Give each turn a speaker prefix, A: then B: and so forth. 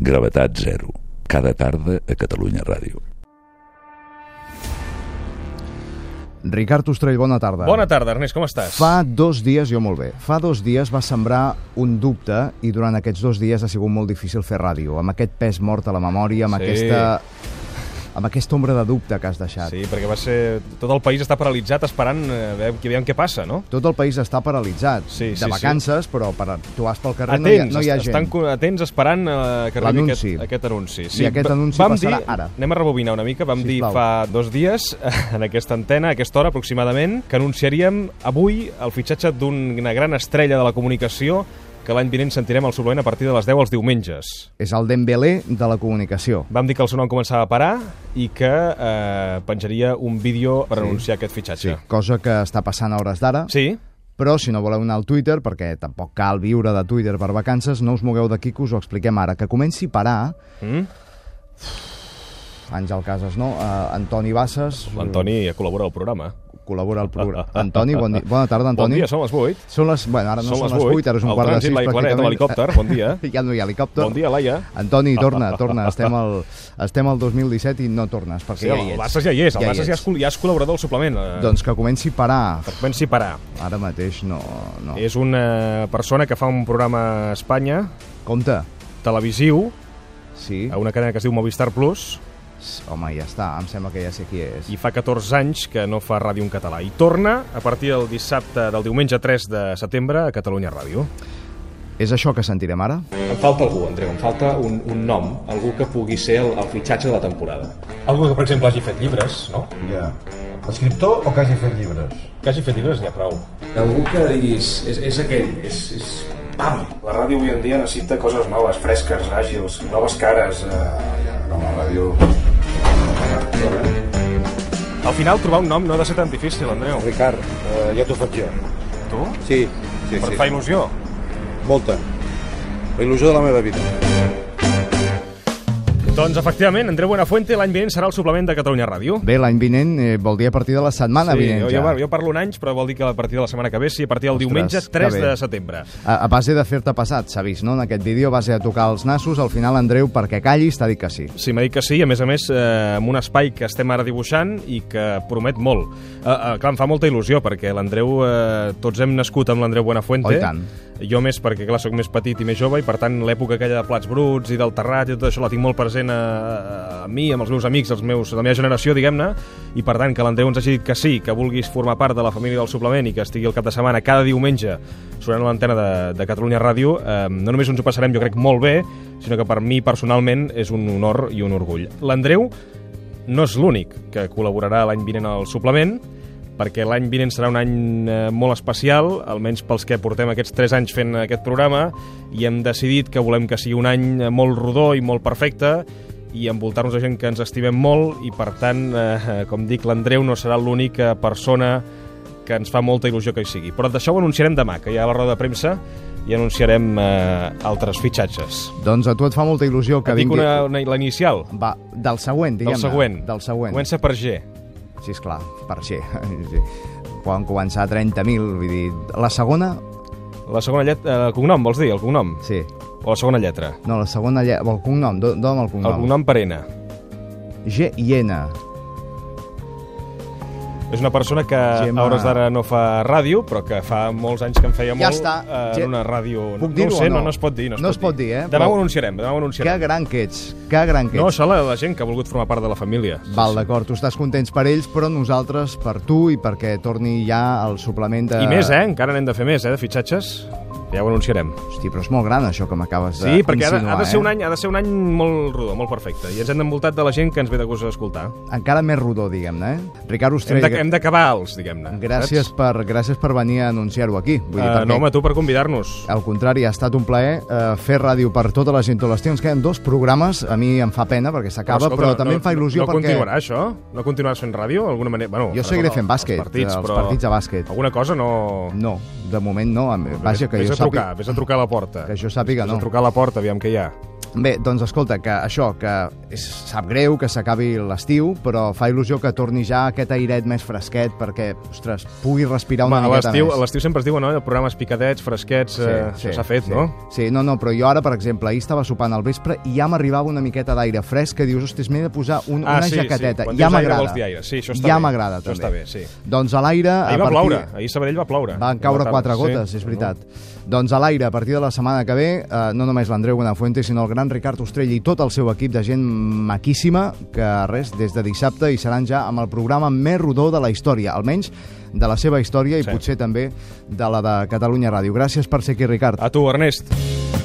A: Gravetat Zero, cada tarda a Catalunya Ràdio.
B: Ricard Ostrell, bona tarda.
C: Bona tarda, Ernest, com estàs?
B: Fa 2 dies, jo molt bé, fa 2 dies va sembrar un dubte i durant aquests 2 dies ha sigut molt difícil fer ràdio, amb aquest pes mort a la memòria, amb aquesta ombra de dubte que has deixat.
C: Sí, perquè va ser... Tot el país està paralitzat esperant veure què passa, no?
B: Tot el país està paralitzat, de vacances, però tu vas pel carrer, no hi ha gent.
C: Estan atents esperant que arribi aquest anunci. Sí,
B: i aquest anunci passarà ara.
C: Anem a rebobinar una mica. Vam dir fa 2 dies, en aquesta antena, a aquesta hora aproximadament, que anunciaríem avui el fitxatge d'una gran estrella de la comunicació que l'any vinent sentirem al suplement a partir de les 10 els diumenges.
B: És el Dembélé de la comunicació.
C: Vam dir que el seu nom començava a parar i que penjaria un vídeo per anunciar aquest fitxatge.
B: Sí, cosa que està passant a hores d'ara.
C: Sí.
B: Però si no voleu anar al Twitter, perquè tampoc cal viure de Twitter per vacances, no us mogueu d'aquí que us ho expliquem ara. Que comenci a parar... Àngel Casas, no? Antoni Bassas...
C: L'Antoni col·labora al programa.
B: Col·labora al programa. Antoni, bona tarda, Antoni.
C: Bon dia, són les 8.
B: Bueno, ara no són les 8, ara és un quart de 6,
C: pràcticament. L'helicòpter, bon dia.
B: Ja no hi ha helicòpter.
C: Bon dia, Laia.
B: Antoni, torna. Estem al 2017 i no tornes, perquè ja hi ets.
C: El Bassas ja hi és, el Bassas ja és col·laborador del suplement.
B: Doncs que comenci a parar.
C: Que comenci a parar.
B: Ara mateix no.
C: És una persona que fa un programa a Espanya.
B: Compte.
C: Televisiu.
B: Sí.
C: A una cadena que es diu Movistar Plus.
B: Home, ja està, em sembla que ja sé qui és.
C: I fa 14 anys que no fa ràdio en català. I torna a partir del diumenge 3 de setembre a Catalunya Ràdio.
B: És això que sentirem ara?
C: Em falta algú, Andreu, em falta un nom, algú que pugui ser el fitxatge de la temporada. Algú que, per exemple, hagi fet llibres, no?
D: Ja. Escriptor o que hagi fet llibres?
C: Que hagi fet llibres n'hi ha prou.
E: Algú que diguis, és aquell, pam! La ràdio avui en dia necessita coses noves, fresques, àgils, noves cares.
D: Com la ràdio...
C: Al final, trobar un nom no ha de ser tan difícil, Andreu.
D: Ricard, ja t'ho faig jo.
C: Tu?
D: Sí.
C: Però et fa il·lusió?
D: Molta. La il·lusió de la meva vida.
C: Doncs, efectivament, Andreu Buenafuente l'any vinent serà el suplement de Catalunya Ràdio.
B: Bé, l'any vinent vol dir a partir de la setmana vinent ja.
C: Jo parlo en anys, però vol dir que a partir de la setmana que ve, sí, a partir del diumenge 3 de setembre.
B: A base de fer-te passat, s'ha vist, no? En aquest vídeo, a base de tocar els nassos, al final Andreu, perquè callis, t'ha dit que sí.
C: Sí, m'ha dit que sí, a més, amb un espai que estem ara dibuixant i que promet molt. Clar, em fa molta il·lusió, perquè l'Andreu, tots hem nascut amb l'Andreu Buenafuente.
B: Oh, i tant.
C: Jo més, perquè clar, soc més petit i més jove, i per tant l'època aquella de Plats Bruts i del Terrat i tot això la tinc molt present a mi, amb els meus amics, de la meva generació, diguem-ne, i per tant que l'Andreu ens hagi dit que sí, que vulguis formar part de la família del suplement i que estigui el cap de setmana cada diumenge sonant a l'antena de Catalunya Ràdio, no només ens ho passarem, jo crec, molt bé, sinó que per mi personalment és un honor i un orgull. L'Andreu no és l'únic que col·laborarà l'any vinent al suplement, perquè l'any vinent serà un any molt especial, almenys pels que portem aquests 3 anys fent aquest programa, i hem decidit que volem que sigui un any molt rodó i molt perfecte, i envoltar-nos de gent que ens estimem molt, i per tant, com dic, l'Andreu no serà l'única persona que ens fa molta il·lusió que hi sigui. Però d'això ho anunciarem demà, que hi ha la roda de premsa, i anunciarem altres fitxatges.
B: Doncs a tu et fa molta il·lusió que
C: vingui... Et dic la inicial?
B: Va, del següent, diguem-ne. Del següent.
C: Comença per G.
B: Sí, esclar, per G. Poden començar a 30.000, vull dir... La segona...
C: La segona lletra... El cognom, vols dir? El cognom?
B: Sí.
C: O la segona lletra?
B: No, la segona lletra... El cognom, dóna'm el cognom.
C: El cognom per N.
B: G i N.
C: És una persona que a hores d'ara no fa ràdio, però que fa molts anys que en feia molt en una ràdio...
B: Puc dir-ho o no?
C: No es pot dir.
B: No es pot dir, eh?
C: Demà ho anunciarem.
B: Que gran que ets, que gran que ets.
C: No, això la gent que ha volgut formar part de la família.
B: Val, d'acord, tu estàs contents per ells, però nosaltres per tu i perquè torni ja el suplement de...
C: I més, encara n'hem de fer més, de fitxatges. Ja ho anunciarem.
B: Hosti, però és molt gran això que m'acabes d'insinuar.
C: Sí, perquè ha de ser un any molt rodó, molt perfecte. I ens hem envoltat de la gent que ens ve de gust a escoltar.
B: Encara més rodó, diguem-ne, eh? Ricard Ostrell...
C: Hem d'acabar alts, diguem-ne.
B: Gràcies per venir a anunciar-ho aquí.
C: No, home, tu per convidar-nos.
B: Al contrari, ha estat un plaer fer ràdio per tota la gent. Ens queden 2 programes, a mi em fa pena perquè s'acaba, però també em fa il·lusió perquè...
C: No continuarà això? No continuaràs fent ràdio? D'alguna manera? Bueno,
B: jo seguiré fent bàsquet, els partits de bàsquet.
C: Alguna cosa no...
B: No, de moment no. Vaja, que jo
C: Vés a trucar a la porta.
B: Que jo sàpiga, no.
C: Vés a trucar a la porta, aviam què hi ha.
B: Bé, doncs escolta, que això, que sap greu que s'acabi l'estiu, però fa il·lusió que torni ja aquest airet més fresquet perquè, ostres, pugui respirar una miqueta més.
C: A l'estiu sempre es diu, no?, programes picadets, fresquets, això s'ha fet, no?
B: Sí, no, però jo ara, per exemple, ahir estava sopant al vespre i ja m'arribava una miqueta d'aire fresc que dius, ostres, m'he de posar una jaqueteta.
C: Quan
B: ja
C: dius aire
B: m'agrada.
C: vols dir aire. Sí, això està bé.
B: Ja m'agrada, també.
C: Això està bé, sí.
B: Doncs a l'aire...
C: Ahir va ploure, ahir a Sabadell va ploure.
B: Van caure 4 gotes, és veritat. Doncs a l'aire, a partir de la setmana que ve, no només l'Andreu Buenafuente, sinó el gran Ricard Ostrell i tot el seu equip de gent maquíssima, que res, des de dissabte hi seran ja amb el programa més rodó de la història, almenys de la seva història i potser també de la de Catalunya Ràdio. Gràcies per ser aquí, Ricard.
C: A tu, Ernest.